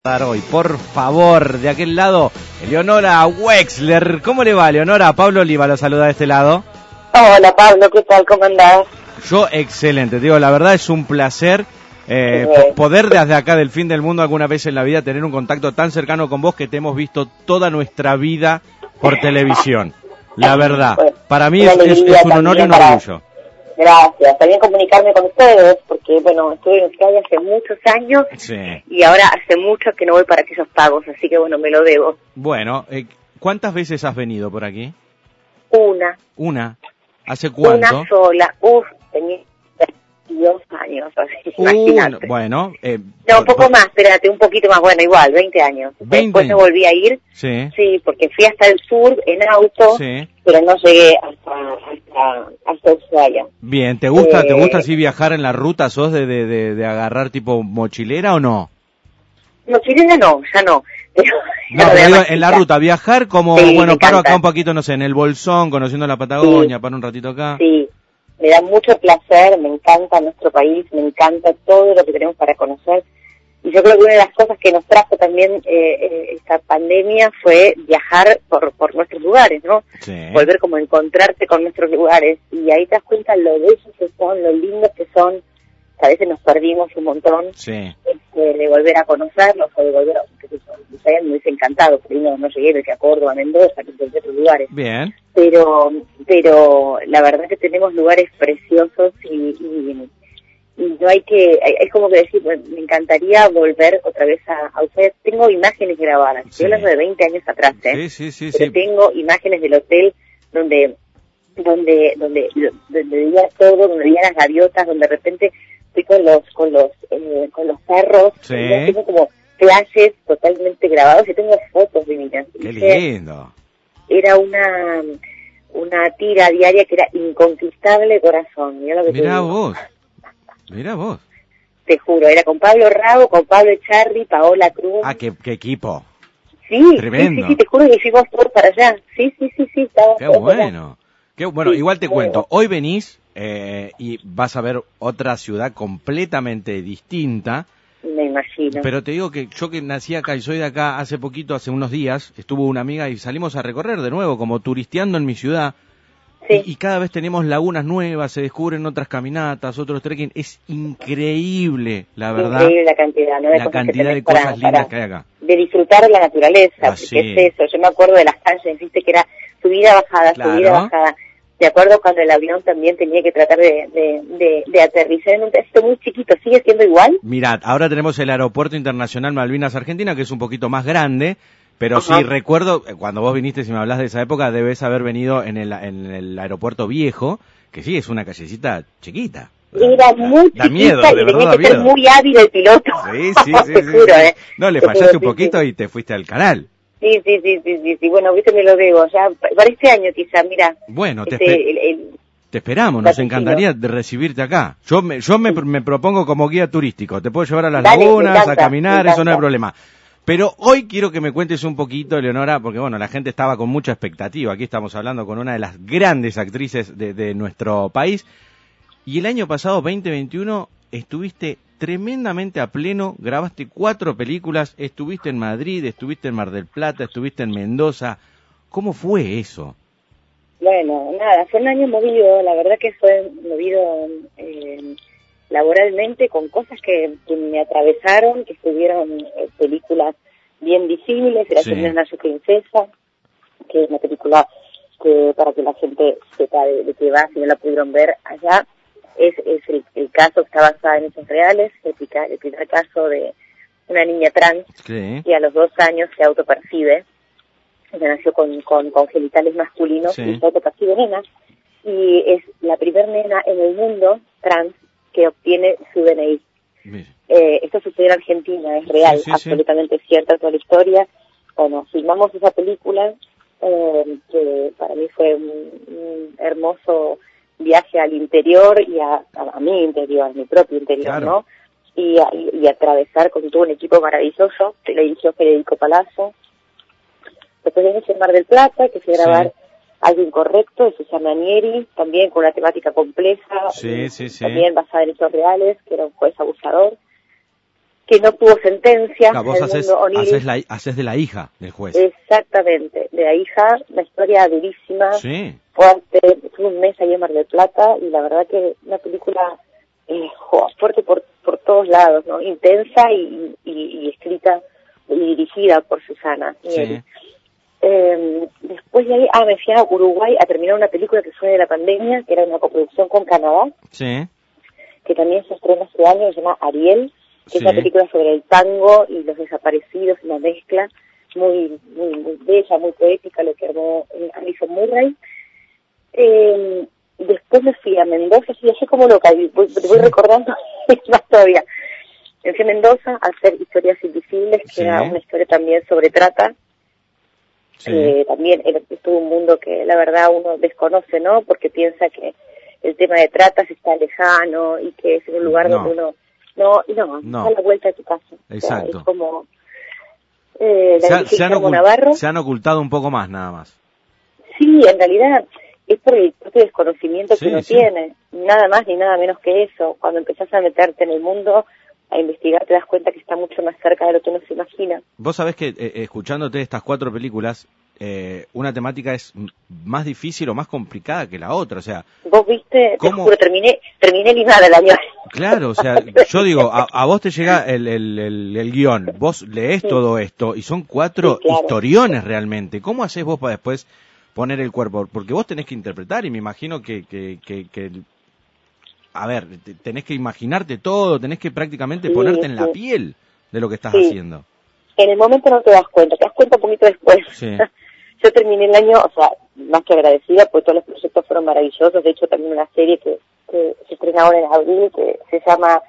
Hoy, por favor, de aquel lado, Eleonora Wexler. ¿Cómo le va, Eleonora? Pablo Oliva lo saluda de este lado. Hola, Pablo, ¿qué tal? ¿Cómo andás? Yo, excelente, te digo, la verdad es un placer poder desde acá del fin del mundo alguna vez en la vida tener un contacto tan cercano con vos que te hemos visto toda nuestra vida por televisión. La verdad, Bueno, para mí es un honor y un orgullo. Gracias, también comunicarme con ustedes, porque bueno, estuve en Uruguay hace muchos años y ahora hace mucho que no voy para aquellos pagos, así que bueno, me lo debo. Bueno, ¿cuántas veces has venido por aquí? Una. ¿Una? ¿Hace cuánto? Una sola, tenía 22 años, así, imagínate. Bueno, no, un poco más, espérate, un poquito más, bueno, igual, 20 años. 20 Después me años. volví a ir, sí, porque fui hasta el sur en auto, pero no llegué hasta Ushuaia. Bien, ¿te gusta así viajar en la ruta? ¿Sos de agarrar tipo mochilera o no? Mochilera no, ya no. No, pero digo, en la ruta, viajar como, sí, bueno, paro acá un poquito, no sé, en el Bolsón, conociendo la Patagonia, paro un ratito acá. Sí, me da mucho placer, me encanta nuestro país, me encanta todo lo que tenemos para conocer. Y yo creo que una de las cosas que nos trajo también esta pandemia fue viajar por nuestros lugares, ¿no? Sí. Volver como a encontrarte con nuestros lugares. Y ahí te das cuenta lo bellos que son, lo lindos que son. A veces nos perdimos un montón de volver a conocerlos o de volver a... me hubiese encantado, pero no llegué de que a Córdoba, a Mendoza, que de otros lugares. Bien. Pero la verdad que tenemos lugares preciosos y no hay que, es como que decir, bueno, me encantaría volver otra vez a ustedes. Tengo imágenes grabadas, estoy hablando de 20 años atrás, pero tengo imágenes del hotel donde veía todo, donde veía las gaviotas, donde de repente fui con los perros, tengo como flashes totalmente grabados y tengo fotos divinas. ¡Qué lindo! Era una tira diaria que era Inconquistable Corazón. Mirá vos. Te juro, era con Pablo Rago, con Pablo Echarri, Paola Cruz. Ah, qué equipo. Sí, tremendo. Sí, te juro que fuimos todos para allá. Sí, estaba. Qué bueno. Qué bueno, igual te cuento, hoy venís y vas a ver otra ciudad completamente distinta. Me imagino. Pero te digo que yo que nací acá y soy de acá hace unos días, estuvo una amiga y salimos a recorrer de nuevo, como turisteando en mi ciudad. Y cada vez tenemos lagunas nuevas, se descubren otras caminatas, otros trekking. Es increíble, la verdad. Increíble la cantidad, ¿no? La cantidad de cosas lindas que hay acá. De disfrutar de la naturaleza, porque es eso. Yo me acuerdo de las calles, viste que era subida, bajada, subida, bajada. De acuerdo cuando el avión también tenía que tratar de aterrizar en un texto muy chiquito. ¿Sigue siendo igual? Mirad, ahora tenemos el Aeropuerto Internacional Malvinas Argentina, que es un poquito más grande. Pero sí, recuerdo, cuando vos viniste, si me hablas de esa época, debes haber venido en el aeropuerto viejo, que sí, es una callecita chiquita. Era muy chiquita miedo, y tenía que ser muy hábil el piloto. Sí. Te juro, No, le fallaste un poquito y te fuiste al canal. Sí, bueno, viste, me lo debo, ya, para este año quizá, mira. Bueno, te esperamos, nos encantaría de recibirte acá. Yo me propongo como guía turístico, te puedo llevar a las lagunas, a caminar, eso no hay problema. Pero hoy quiero que me cuentes un poquito, Eleonora, porque bueno, la gente estaba con mucha expectativa. Aquí estamos hablando con una de las grandes actrices de nuestro país. Y el año pasado, 2021, estuviste tremendamente a pleno, grabaste 4 películas, estuviste en Madrid, estuviste en Mar del Plata, estuviste en Mendoza. ¿Cómo fue eso? Bueno, nada, fue un año movido, la verdad que fue movido laboralmente, con cosas que me atravesaron, que estuvieron películas bien visibles. Era Una Princesa, que es una película que para que la gente sepa de qué va, si no la pudieron ver allá, es el caso que está basado en hechos reales, el primer caso de una niña trans que a los 2 años se autopercibe, que nació con genitales masculinos y se autopercibe nena, y es la primer nena en el mundo trans que obtiene su DNI. Esto sucedió en Argentina, es real, absolutamente cierta toda la historia. Bueno, filmamos esa película, que para mí fue un hermoso viaje al interior y a mi interior, a mi propio interior, ¿no? Y atravesar con todo un equipo maravilloso, que le dirigió Federico Palazzo. Después venimos en Mar del Plata, que fue grabar Algo Incorrecto, de Susana Nieri, también con una temática compleja, también basada en hechos reales, que era un juez abusador, que no tuvo sentencia. Claro, vos haces de la hija del juez. Exactamente, de la hija, una historia durísima, sí, fuerte. Estuve un mes ahí en Mar del Plata y la verdad que una película fuerte por todos lados, ¿no? Intensa y escrita y dirigida por Susana. Sí. Después de ahí, me fui a Uruguay a terminar una película que fue de la pandemia, que era una coproducción con Canadá, sí, que también se estrena este año, se llama Ariel, que sí, es una película sobre el tango y los desaparecidos y la mezcla, muy bella, muy poética, lo que armó Alison Murray. Después me fui a Mendoza, sí, así como loca, voy recordando más todavía. Me fui a Mendoza a hacer Historias Invisibles, que era una historia también sobre trata. sí. También es todo un mundo que la verdad uno desconoce, ¿no? Porque piensa que el tema de tratas está lejano y que es un lugar donde uno no, da la vuelta de tu casa. Exacto. O sea, es como se han ocultado un poco más, nada más. Sí, en realidad es por el propio desconocimiento que uno tiene, nada más ni nada menos que eso. Cuando empezás a meterte en el mundo, a investigar, te das cuenta que está mucho más cerca de lo que uno se imagina. Vos sabés que escuchándote estas 4 películas, una temática es más difícil o más complicada que la otra, o sea... Vos viste, te juro, terminé limada el año. Claro, o sea, yo digo, a vos te llega el guión, vos leés todo esto y son 4 historiones realmente. ¿Cómo hacés vos para después poner el cuerpo? Porque vos tenés que interpretar y me imagino que a ver, tenés que imaginarte todo, tenés que prácticamente ponerte en la piel de lo que estás haciendo. En el momento no te das cuenta un poquito después. Sí. Yo terminé el año, o sea, más que agradecida, porque todos los proyectos fueron maravillosos. De hecho, también una serie que se estrena ahora en abril, que se llama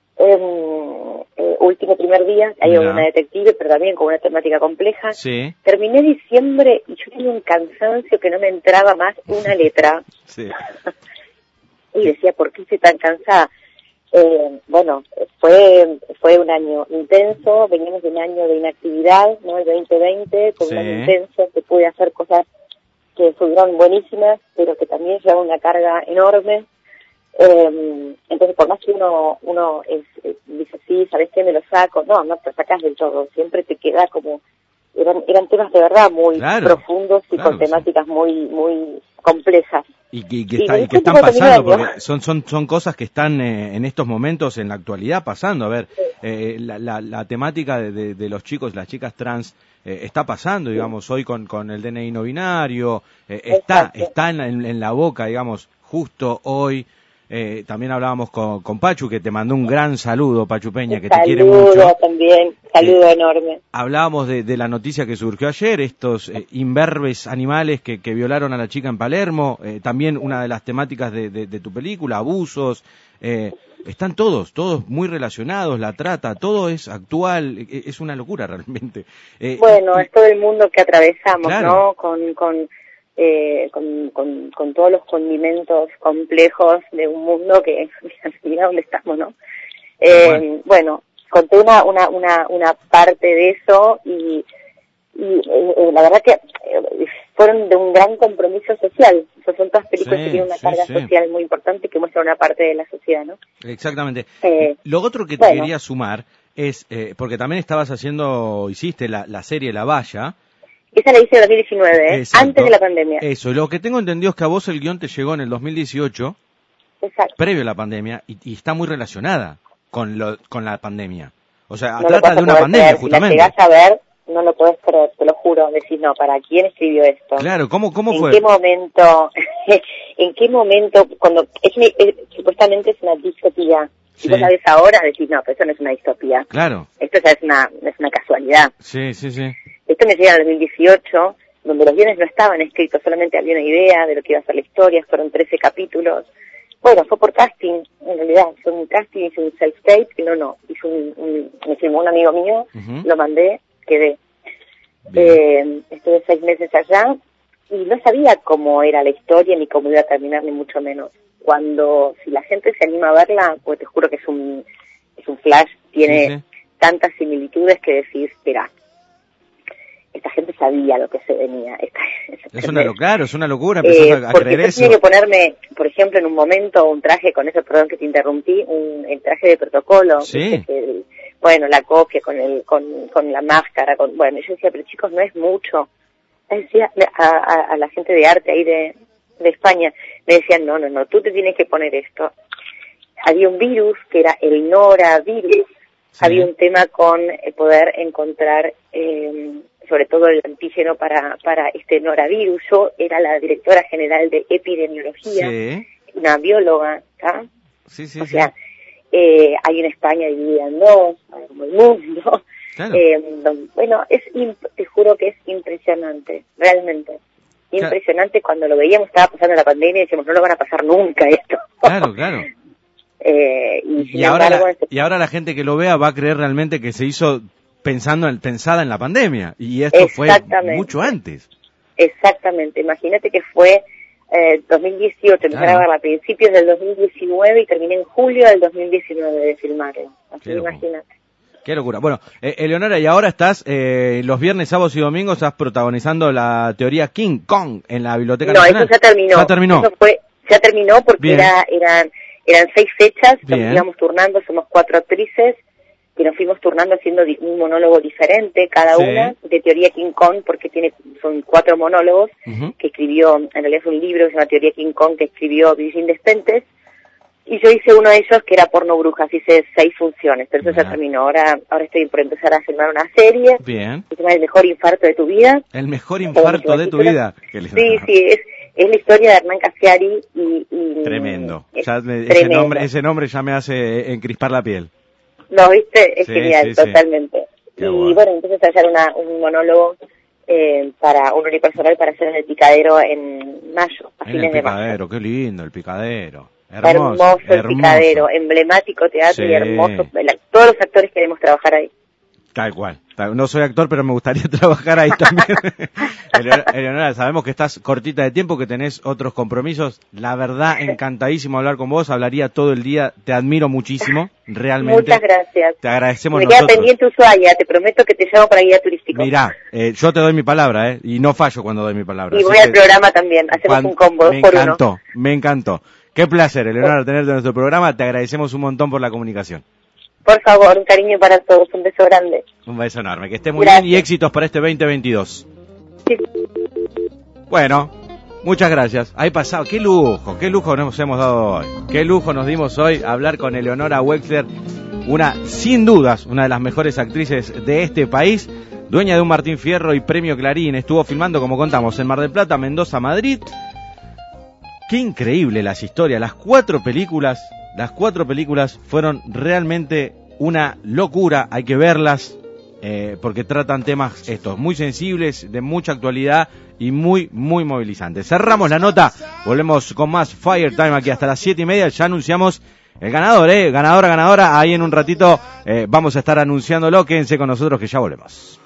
Último Primer Día. Hay una detective, pero también con una temática compleja. Sí. Terminé diciembre y yo tenía un cansancio que no me entraba más una letra. Sí. Y decía, ¿por qué estoy tan cansada? Bueno, fue un año intenso, venimos de un año de inactividad, ¿no? El 2020, con un año intenso, que pude hacer cosas que fueron buenísimas, pero que también llevaban una carga enorme. Entonces, por más que uno dice, sí, ¿sabes qué? Me lo saco. No te sacas del todo, siempre te queda como... Eran temas de verdad muy profundos y con temáticas muy complejas. Y que están pasando, porque son cosas que están en estos momentos, en la actualidad, pasando. A ver, la temática de los chicos, las chicas trans, está pasando, digamos, hoy con el DNI no binario, está en la boca, digamos, justo hoy. También hablábamos con Pachu, que te mandó un gran saludo, Pachu Peña, que te quiere mucho. Saludo también, saludo enorme. Hablábamos de la noticia que surgió ayer, estos imberbes animales que violaron a la chica en Palermo, también una de las temáticas de tu película, abusos, están todos muy relacionados, la trata, todo es actual, es una locura realmente. Bueno, es todo el mundo que atravesamos, ¿no? Con todos los condimentos complejos de un mundo que mira dónde estamos, ¿no? Bueno, conté una parte de eso y la verdad que fueron de un gran compromiso social. Son todas películas que tienen una carga social muy importante que muestran una parte de la sociedad, ¿no? Exactamente. Lo otro que te quería sumar es, porque también hiciste la serie La Valla. Esa la hice en 2019, antes de la pandemia. Eso, lo que tengo entendido es que a vos el guión te llegó en el 2018, previo a la pandemia, y está muy relacionada con la pandemia. O sea, trata de una pandemia, justamente. Si la llegás a ver, no lo podés creer, te lo juro. Decís, no, ¿para quién escribió esto? Claro, ¿cómo fue? ¿En qué momento, cuando supuestamente es una distopía? Si vos la ves ahora, decís, no, pero eso no es una distopía. Claro. Esto ya es una casualidad. Sí. Esto me llega en 2018, donde los guiones no estaban escritos, solamente había una idea de lo que iba a ser la historia, fueron 13 capítulos. Bueno, fue por casting, en realidad, fue un casting, hice un self-tape, me filmó un amigo mío, lo mandé, quedé. Estuve 6 meses allá, y no sabía cómo era la historia, ni cómo iba a terminar, ni mucho menos. Si la gente se anima a verla, pues te juro que es un flash, tiene tantas similitudes que decís, espera, esta gente sabía lo que se venía. Es una locura empezar a creer eso. Tenía que ponerme, por ejemplo, en un momento un traje, con eso, perdón que te interrumpí, el traje de protocolo. bueno, la copia con la máscara, bueno, yo decía, pero chicos, no es mucho. Decía a la gente de arte ahí de España, me decían, no, tú te tienes que poner esto. Había un virus que era el noravirus, había un tema con poder encontrar, sobre todo el antígeno para este noravirus. Yo era la directora general de epidemiología, una bióloga, ¿tá? O sea, hay una España dividida en dos, como el mundo. Claro. Bueno, te juro que es impresionante, realmente. Impresionante. Cuando lo veíamos, estaba pasando la pandemia y decíamos, no lo van a pasar nunca esto. Claro. Y ahora la gente que lo vea va a creer realmente que se hizo pensada en la pandemia, y esto fue mucho antes. Exactamente, imagínate que fue 2018, empecé a grabar a principios del 2019 y terminé en julio del 2019 de filmarlo, así que imagínate. Qué locura. Bueno, Eleonora, y ahora estás, los viernes, sábados y domingos, estás protagonizando la teoría King Kong en la Biblioteca Nacional. No, eso ya terminó. Ya terminó porque eran 6 fechas, nos íbamos turnando, somos 4 actrices, que nos fuimos turnando haciendo un monólogo diferente cada una, de teoría King Kong, porque son 4 monólogos que escribió, en realidad es un libro que se llama Teoría King Kong, que escribió Virgin Despentes, y yo hice uno de ellos que era Porno Brujas, hice 6 funciones, pero eso ya terminó. Ahora estoy por empezar a filmar una serie, que se llama El mejor infarto de tu vida. El mejor infarto de tu vida. Sí, es la historia de Hernán Casiari y tremendo. Ese nombre ya me hace encrispar la piel. No, ¿viste? Es genial, totalmente. Y bueno, entonces hacer un monólogo para un unipersonal para hacer en el Picadero en mayo, a fines de mayo. El Picadero, qué lindo el Picadero. Hermoso el Picadero, emblemático teatro y hermoso. Todos los actores queremos trabajar ahí. Tal cual. No soy actor, pero me gustaría trabajar ahí también. Eleonora, sabemos que estás cortita de tiempo, que tenés otros compromisos. La verdad, encantadísimo hablar con vos. Hablaría todo el día. Te admiro muchísimo, realmente. Muchas gracias. Te agradecemos nosotros. Me queda pendiente Ushuaia. Te prometo que te llamo para guía turístico. Mirá, yo te doy mi palabra, y no fallo cuando doy mi palabra. Y voy al programa también. Hacemos un combo, 2 por 1. Me encantó. Qué placer, Eleonora, tenerte en nuestro programa. Te agradecemos un montón por la comunicación. Por favor, un cariño para todos, un beso grande. Un beso enorme, que esté muy bien y éxitos para este 2022. Sí. Bueno, muchas gracias. Ahí pasado, qué lujo nos hemos dado hoy. Qué lujo nos dimos hoy hablar con Eleonora Wexler, sin dudas, una de las mejores actrices de este país, dueña de un Martín Fierro y premio Clarín. Estuvo filmando, como contamos, en Mar del Plata, Mendoza, Madrid. Qué increíble las historias, las 4 películas fueron realmente una locura, hay que verlas, porque tratan temas muy sensibles, de mucha actualidad y muy, muy movilizantes. Cerramos la nota, volvemos con más Fire Time aquí hasta las 7:30, ya anunciamos el ganador, ganadora, ahí en un ratito vamos a estar anunciándolo, quédense con nosotros que ya volvemos.